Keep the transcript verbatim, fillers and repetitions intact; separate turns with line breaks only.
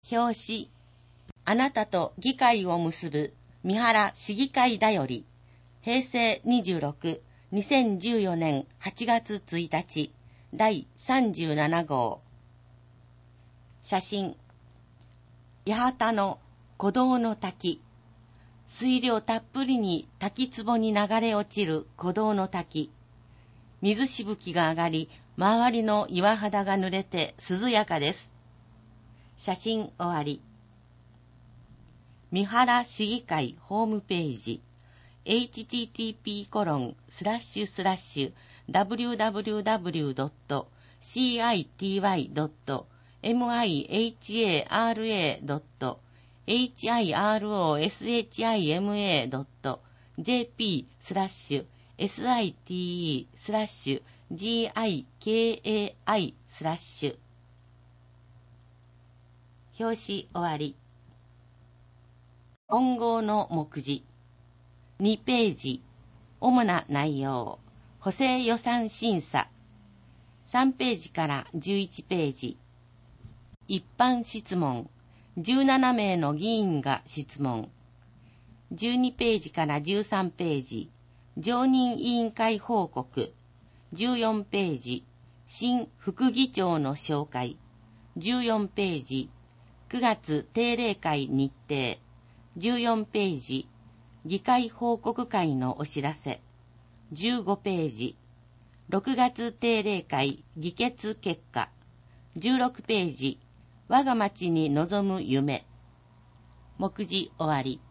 表紙。あなたと議会を結ぶ三原市議会だより、へいせいにじゅうろく、にせんじゅうよねんはちがつついたち、だいさんじゅうななごう。写真。八幡の鼓動の滝。水量たっぷりに滝壺に流れ落ちる鼓動の滝。水しぶきが上がり、周りの岩肌が濡れて涼やかです。写真終わり。三原市議会ホームページ エイチティーティーピーコロンスラッシュスラッシュダブリューダブリューダブリュードットシーアイティーワイドットエムアイエイチエーアールエードットエイチアイアールオーエスエイチアイエムエードットジェーピースラッシュエスアイティーイースラッシュジーアイケーエーアイスラッシュ。表紙終わり。本号の目次。にページ。主な内容。補正予算審査。さんページからじゅういちページ。一般質問。じゅうななめいの議員が質問。じゅうにページからじゅうさんページ。常任委員会報告。じゅうよんページ。新副議長の紹介。じゅうよんページ。くがつ定例会日程。じゅうよんページ。議会報告会のお知らせ。じゅうごページ。ろくがつ定例会議決結果。じゅうろくページ。我が町に望む夢。目次終わり。